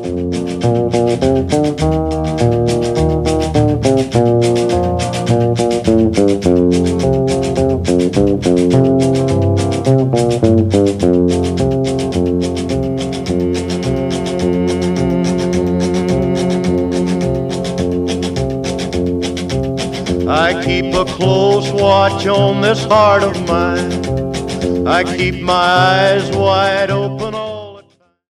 I keep a close watch on this heart of mine. I keep my eyes wide open.